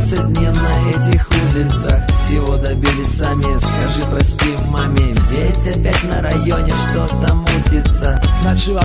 30 дней на этих улицах, всего добились сами, скажи прости маме, ведь опять на районе что-то мутится. Начала